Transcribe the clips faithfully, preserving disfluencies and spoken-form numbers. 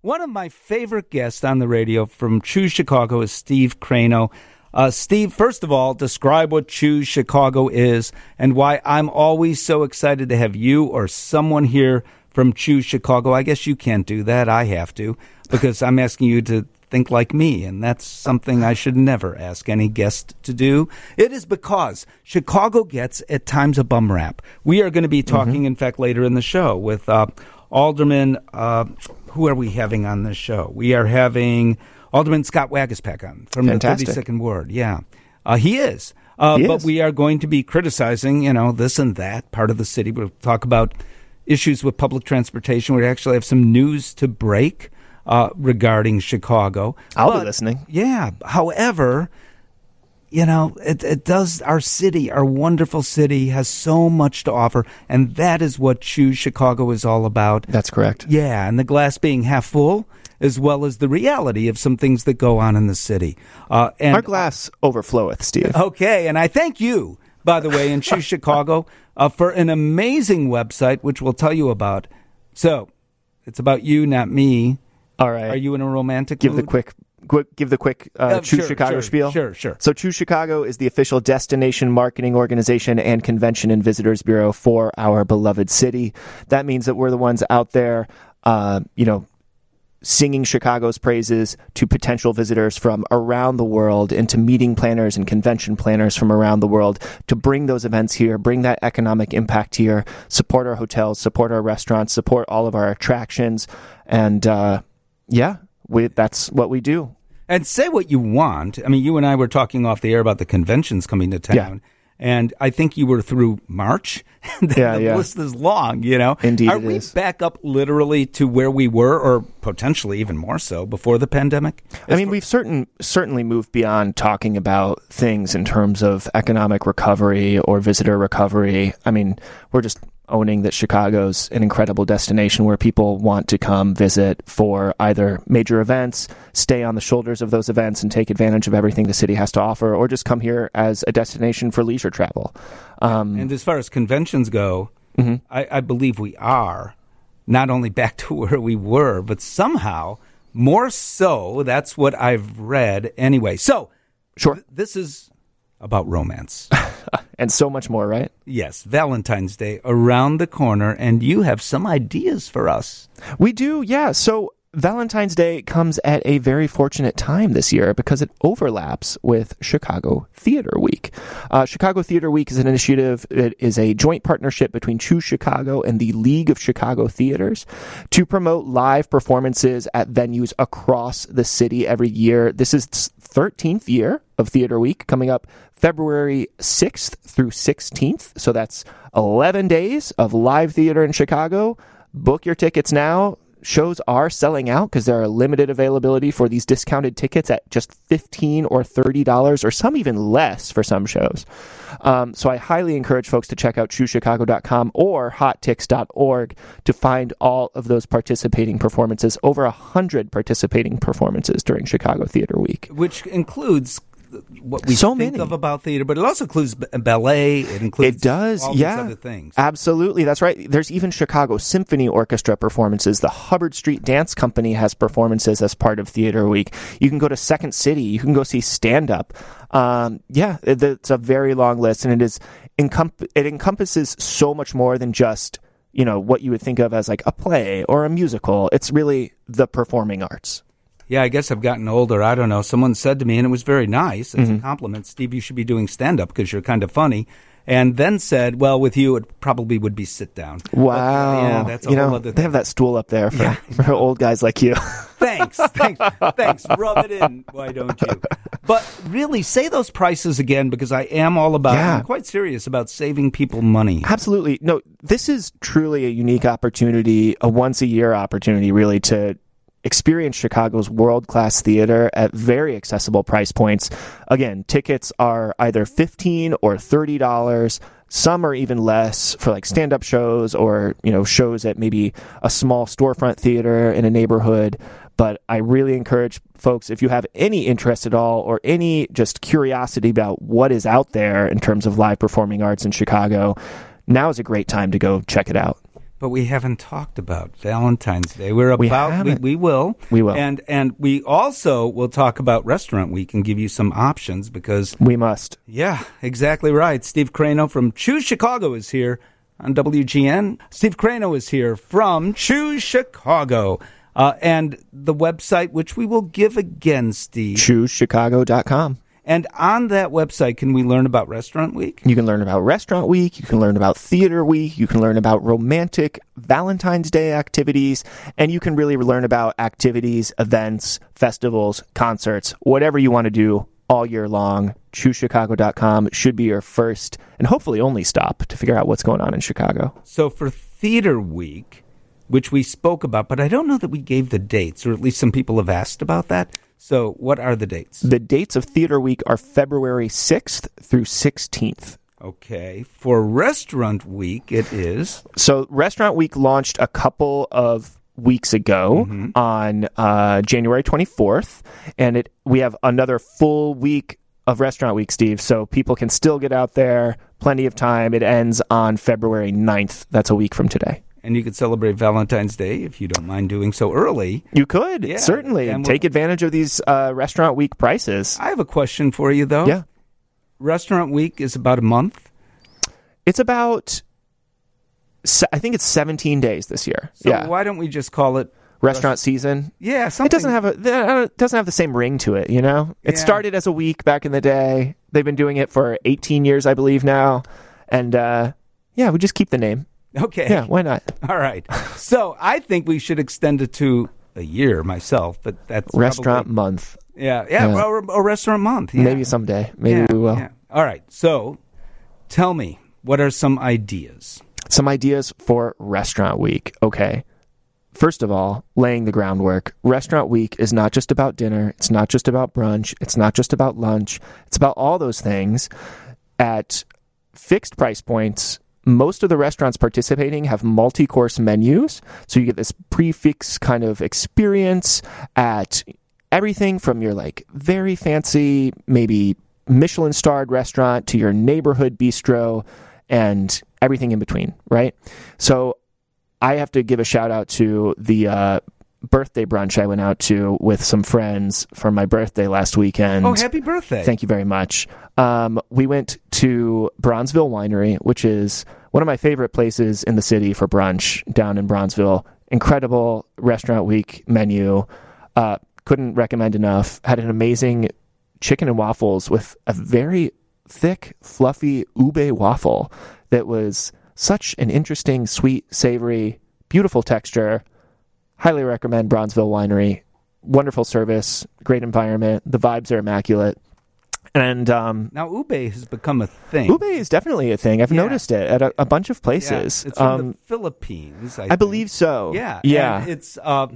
One of my favorite guests on the radio from Choose Chicago is Steve Crano. Uh, Steve, first of all, describe what Choose Chicago is and why I'm always so excited to have you or someone here from Choose Chicago. I guess you can't do that. I have to, because I'm asking you to think like me, and that's something I should never ask any guest to do. It is because Chicago gets, at times, a bum rap. We are going to be talking, mm-hmm. in fact, later in the show with uh, Alderman, uh, who are we having on this show? We are having Alderman Scott Waguespack on from Fantastic. the thirty-second Ward. Yeah, uh, he is. Uh, he but is. we are going to be criticizing, you know, this and that part of the city. We'll talk about issues with public transportation. We actually have some news to break uh, regarding Chicago. I'll but, be listening. Yeah. However, you know, it, it does, our city, our wonderful city has so much to offer, and that is what Choose Chicago is all about. That's correct. Yeah, and the glass being half full, as well as the reality of some things that go on in the city. Uh, and Our glass overfloweth, Steve. Okay, and I thank you, by the way, in Choose Chicago, uh, for an amazing website, which we'll tell you about. So, it's about you, not me. All right. Are you in a romantic Give mood? the quick, quick, give the quick uh, Uh, Choose sure, Chicago sure, spiel. Sure, sure. So Choose Chicago is the official destination marketing organization and convention and visitors bureau for our beloved city. That means that we're the ones out there, uh, you know, singing Chicago's praises to potential visitors from around the world and to meeting planners and convention planners from around the world to bring those events here, bring that economic impact here, support our hotels, support our restaurants, support all of our attractions. And, uh, yeah, we, that's what we do. And say what you want. I mean, you and I were talking off the air about the conventions coming to town. Yeah. And I think you were through March. the Yeah, the yeah. list is long, you know. Indeed Are it we is. back up literally to where we were, or potentially even more so, before the pandemic? I mean, we've certain certainly moved beyond talking about things in terms of economic recovery or visitor recovery. I mean, we're just owning that Chicago's an incredible destination where people want to come visit for either major events, stay on the shoulders of those events and take advantage of everything the city has to offer, or just come here as a destination for leisure travel. Um, And as far as conventions go, mm-hmm. I, I believe we are not only back to where we were, but somehow more so. That's what I've read anyway. So, Sure. th- this is about romance. And so much more, right? Yes, Valentine's Day around the corner, and you have some ideas for us. We do, yeah. So Valentine's Day comes at a very fortunate time this year because it overlaps with Chicago Theater Week. Uh, Chicago Theater Week is an initiative. It is a joint partnership between Choose Chicago and the League of Chicago Theaters to promote live performances at venues across the city every year. This is its thirteenth year of Theater Week, coming up February sixth through sixteenth. So that's eleven days of live theater in Chicago. Book your tickets now. Shows are selling out because there are limited availability for these discounted tickets at just fifteen dollars or thirty dollars, or some even less for some shows. Um, so I highly encourage folks to check out choose chicago dot com or hot tix dot org to find all of those participating performances, over one hundred participating performances during Chicago Theater Week. Which includes what we So think many. of about theater, but it also includes b- ballet. It includes It does, all yeah. these other things. Absolutely, that's right. There's even Chicago Symphony Orchestra performances. The Hubbard Street Dance Company has performances as part of Theater Week. You can go to Second City. You can go see stand-up. Um, yeah, it, it's a very long list, and it is encomp- it encompasses so much more than just, you know, what you would think of as like a play or a musical. It's really the performing arts. Yeah, I guess I've gotten older. I don't know. Someone said to me, and it was very nice, it's Mm-hmm. a compliment, Steve, you should be doing stand-up because you're kind of funny. And then said, well, with you, it probably would be sit-down. Wow. But, uh, yeah, that's a you whole know, other they thing. have that stool up there for, Yeah. for old guys like you. Thanks. Thanks. Thanks. Rub it in. Why don't you? But really, say those prices again, because I am all about, Yeah. I'm quite serious about saving people money. Absolutely. No, this is truly a unique opportunity, a once-a-year opportunity, really, to experience Chicago's world-class theater at very accessible price points. Again, tickets are either fifteen dollars or thirty dollars. Some are even less for like stand-up shows or, you know, shows at maybe a small storefront theater in a neighborhood. But I really encourage folks, if you have any interest at all or any just curiosity about what is out there in terms of live performing arts in Chicago, now is a great time to go check it out. But we haven't talked about Valentine's Day. We're We about we, haven't. we will. We will. And and we also will talk about Restaurant Week and give you some options because We must. yeah, exactly right. Steve Crano from Choose Chicago is here on W G N. Steve Crano is here from Choose Chicago. Uh, and the website, which we will give again, Steve. choose chicago dot com. And on that website, can we learn about Restaurant Week? You can learn about Restaurant Week. You can learn about Theater Week. You can learn about romantic Valentine's Day activities. And you can really learn about activities, events, festivals, concerts, whatever you want to do all year long. choose chicago dot com should be your first and hopefully only stop to figure out what's going on in Chicago. So for Theater Week, which we spoke about, but I don't know that we gave the dates, or at least some people have asked about that. So what are the dates? The dates of Theater Week are February sixth through sixteenth. Okay. For Restaurant Week, it is. So Restaurant Week launched a couple of weeks ago Mm-hmm. on uh, January twenty-fourth, and it we have another full week of Restaurant Week, Steve, so people can still get out there. Plenty of time. It ends on February ninth. That's a week from today. And you could celebrate Valentine's Day if you don't mind doing so early. You could, Yeah, certainly. and Take advantage of these uh, Restaurant Week prices. I have a question for you, though. Yeah. Restaurant Week is about a month. It's about, se- I think it's seventeen days this year. So yeah. why don't we just call it Restaurant season. Yeah, something. It doesn't have a it doesn't have the same ring to it, you know. It Yeah. started as a week back in the day. They've been doing it for eighteen years, I believe now, and uh, yeah, we just keep the name. Okay. Yeah, why not? All right. So I think we should extend it to a year myself, but that's Restaurant probably- month, Yeah, yeah, Yeah. Or, or restaurant month. Yeah. maybe someday. Maybe Yeah, we will. yeah. All right. So tell me, what are some ideas? Some ideas for Restaurant Week. Okay. First of all, laying the groundwork. Restaurant Week is not just about dinner. It's not just about brunch. It's not just about lunch. It's about all those things at fixed price points. Most of the restaurants participating have multi-course menus. So you get this prefix kind of experience at everything from your like very fancy, maybe Michelin starred restaurant to your neighborhood bistro and everything in between, right? So I have to give a shout out to the uh, birthday brunch I went out to with some friends for my birthday last weekend. Oh, happy birthday. Thank you very much. Um, we went to Bronzeville Winery, which is one of my favorite places in the city for brunch down in Bronzeville. Incredible Restaurant Week menu. Uh, couldn't recommend enough. Had an amazing chicken and waffles with a very thick, fluffy ube waffle that was such an interesting, sweet, savory, beautiful texture. Highly recommend Bronzeville Winery. Wonderful service, great environment. The vibes are immaculate. And um, Now, ube has become a thing. ube is definitely a thing. I've Yeah. noticed it at a, a bunch of Yeah, places. it's from Um, the Philippines, I, I think. believe so. Yeah. Yeah. And it's, uh,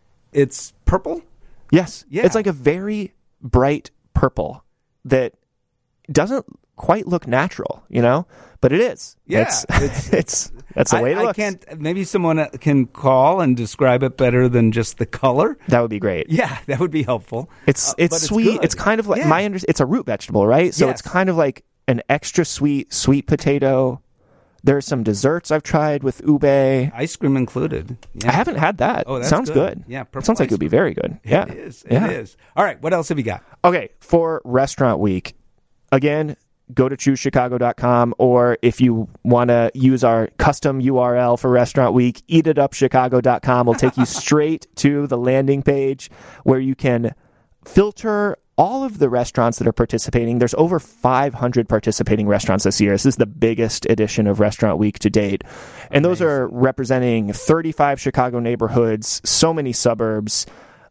it's purple. Yes. Yeah. It's like a very bright purple that doesn't quite look natural, you know? But it is. Yeah, It's, it's- it's, that's the I, way it I looks. can't. Maybe someone can call and describe it better than just the color. That would be great. Yeah, that would be helpful. It's Uh, it's but sweet. good. It's kind of like Yeah. my under. It's a root vegetable, right? So Yes. it's kind of like an extra sweet sweet potato. There's some desserts I've tried with ube. I Ice cream included. Yeah. haven't had that. Oh, that's sounds good. good. Yeah, it purple sounds like ice it would be very good. Yeah, It is. It Yeah. is. All right. What else have you got? Okay, for Restaurant Week, again, go to choose chicago dot com, or if you want to use our custom U R L for Restaurant Week, eat it up chicago dot com will take you straight to the landing page where you can filter all of the restaurants that are participating. There's over five hundred participating restaurants this year. This is the biggest edition of Restaurant Week to date. And those are representing thirty-five Chicago neighborhoods, so many suburbs,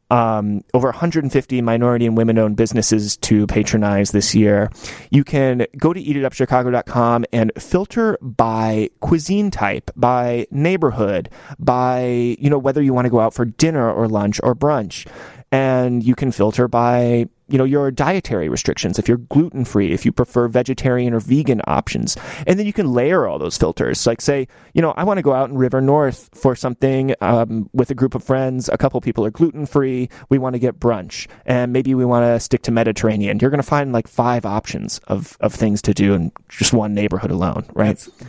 um, over one hundred fifty minority and women-owned businesses to patronize this year. You can go to eat it up chicago dot com and filter by cuisine type, by neighborhood, by, you know, whether you want to go out for dinner or lunch or brunch. And you can filter by, you know, your dietary restrictions, if you're gluten-free, if you prefer vegetarian or vegan options. And then you can layer all those filters. Like say, you know, I want to go out in River North for something um, with a group of friends. A couple people are gluten-free. We want to get brunch. And maybe we want to stick to Mediterranean. You're going to find like five options of, of things to do in just one neighborhood alone, right? That's that's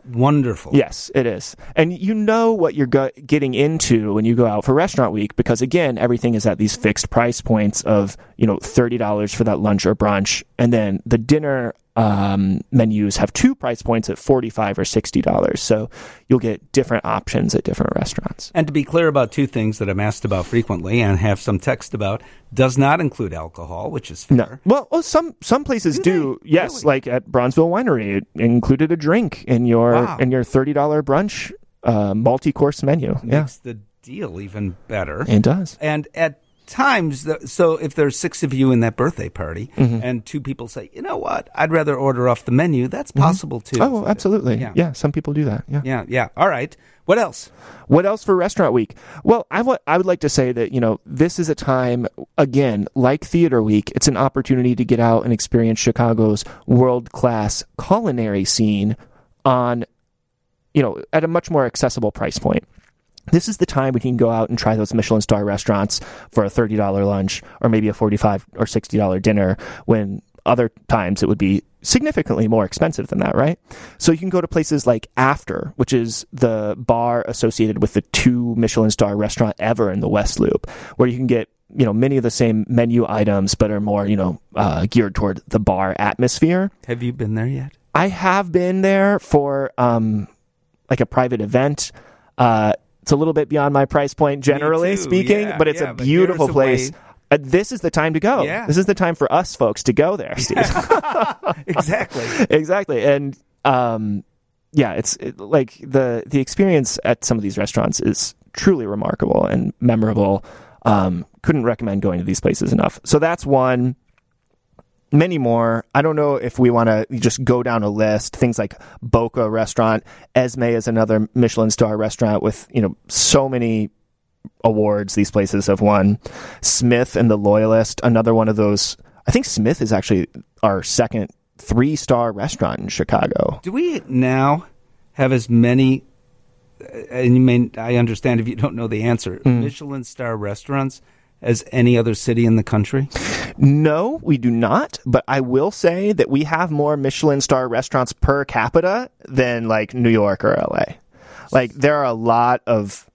wonderful. Yes, it is. And you know what you're go- getting into when you go out for restaurant week, because again, everything is at these fixed price points of, you know, thirty dollars for that lunch or brunch. And then the dinner um, menus have two price points at forty-five dollars or sixty dollars. So you'll get different options at different restaurants. And to be clear about two things that I'm asked about frequently and have some text about, does not include alcohol, which is fair. No. Well, well some some places do. do. Yes, Really? like at Bronzeville Winery, it included a drink in your Wow. in your thirty dollars brunch uh, multi-course menu. Yeah, Makes the deal even better. it does. And at times, the, so if there's six of you in that birthday party Mm-hmm. and two people say, you know what, I'd rather order off the menu, that's possible too. Oh, isn't it? absolutely. Yeah. Yeah, some people do that. Yeah. Yeah, yeah. All right. What else? What else for Restaurant Week? Well, I wa- I would like to say that, you know, this is a time, again, like Theater Week, it's an opportunity to get out and experience Chicago's world-class culinary scene on, you know, at a much more accessible price point. This is the time when you can go out and try those Michelin star restaurants for a thirty dollars lunch or maybe a forty-five dollars or sixty dollars dinner, when other times it would be significantly more expensive than that, right? So you can go to places like After, which is the bar associated with the two Michelin star restaurant ever in the West Loop, where you can get, you know, many of the same menu items, but are more, you know, uh, geared toward the bar atmosphere. Have you been there yet? I have been there for um, like a private event. Uh, it's a little bit beyond my price point, generally too, speaking, yeah, but it's yeah, a but beautiful here's a place. way- Uh, this is the time to go. Yeah. This is the time for us folks to go there, Steve. Exactly. Exactly. And um, yeah, it's it, like the the experience at some of these restaurants is truly remarkable and memorable. Um, couldn't recommend going to these places enough. So that's one. Many more. I don't know if we want to just go down a list. Things like Boca Restaurant. Esme is another Michelin star restaurant with, you know, so many awards these places have won. Smith and the Loyalist, another one of those. I think Smith is actually our second three-star restaurant in Chicago. Do we now have as many, and you may, I understand if you don't know the answer, Mm. Michelin star restaurants as any other city in the country? No, we do not. But I will say that we have more Michelin star restaurants per capita than like New York or L A. Like there are a lot of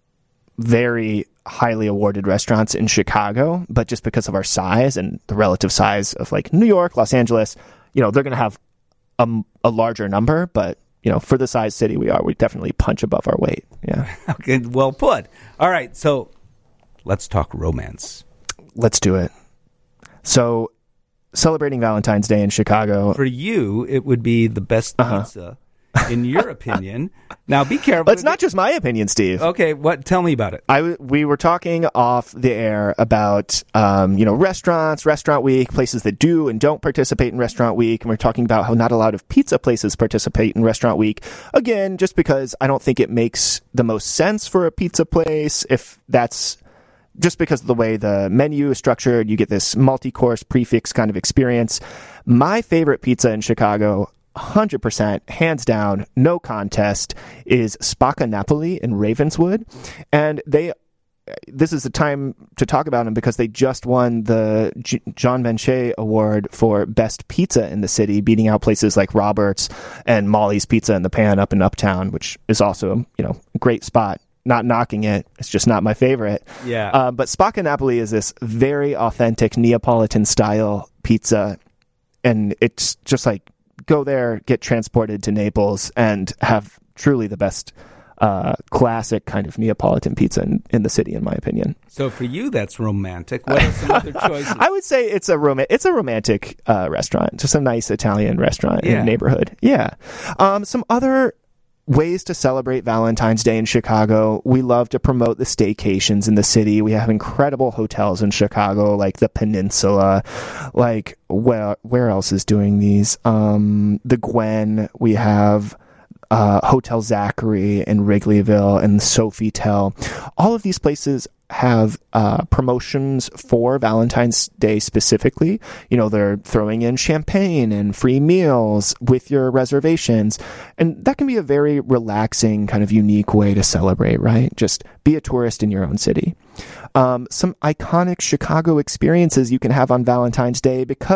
very highly awarded restaurants in Chicago, but just because of our size and the relative size of like New York, Los Angeles, you know, they're going to have a, a larger number, but you know, for the size city we are, we definitely punch above our weight. Yeah. Okay, well put. All right, so let's talk romance. Let's do it. So, celebrating Valentine's Day in Chicago. For you, it would be the best Uh-huh. pizza, in your opinion. Now, be careful. But it's not just my opinion, Steve. Okay, what? Tell me about it. I w- we were talking off the air about um, you know, restaurants, restaurant week, places that do and don't participate in restaurant week, and we're talking about how not a lot of pizza places participate in restaurant week. Again, just because I don't think it makes the most sense for a pizza place if that's just because of the way the menu is structured. You get this multi-course prefix kind of experience. My favorite pizza in Chicago, one hundred percent, hands down, no contest, is Spacca Napoli in Ravenswood. And they, this is the time to talk about them because they just won the G- John Benchet Award for Best Pizza in the city, beating out places like Robert's and Molly's Pizza in the Pan up in Uptown, which is also, you know, a great spot. Not knocking it. It's just not my favorite. Yeah. Uh, but Spacca Napoli is this very authentic Neapolitan style pizza. And it's just like, go there, get transported to Naples, and have truly the best uh, classic kind of Neapolitan pizza in, in the city, in my opinion. So for you, that's romantic. What are some other choices? I would say it's a rom- it's a romantic uh, restaurant, just a nice Italian restaurant in Yeah. the neighborhood. Yeah. Um, some other ways to celebrate Valentine's Day in Chicago. We love to promote the staycations in the city. We have incredible hotels in Chicago, like the Peninsula, like where where else is doing these? Um, the Gwen. We have uh, Hotel Zachary in Wrigleyville and Sofitel. All of these places have uh, promotions for Valentine's Day specifically. You know, they're throwing in champagne and free meals with your reservations. And that can be a very relaxing, kind of unique way to celebrate, right? Just be a tourist in your own city. Um, some iconic Chicago experiences you can have on Valentine's Day, because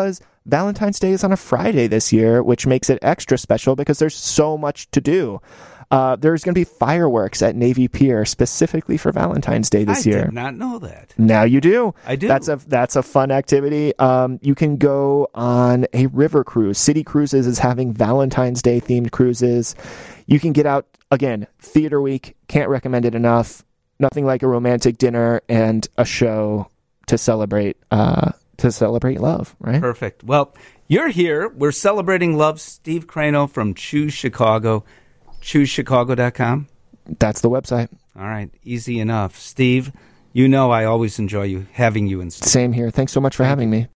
Valentine's Day is on a Friday this year, which makes it extra special because there's so much to do. Uh, there's going to be fireworks at Navy Pier specifically for Valentine's Day this I year. I did not know that. Now you do. I do. That's a that's a fun activity. Um, you can go on a river cruise. City Cruises is having Valentine's Day themed cruises. You can get out again. Theater week. Can't recommend it enough. Nothing like a romantic dinner and a show to celebrate uh, to celebrate love. Right. Perfect. Well, you're here. We're celebrating love. Steve Crano from Choose Chicago. choose chicago dot com. That's the website. All right, easy enough. Steve, you know I always enjoy you having you in studio. Same here. Thanks so much for having me.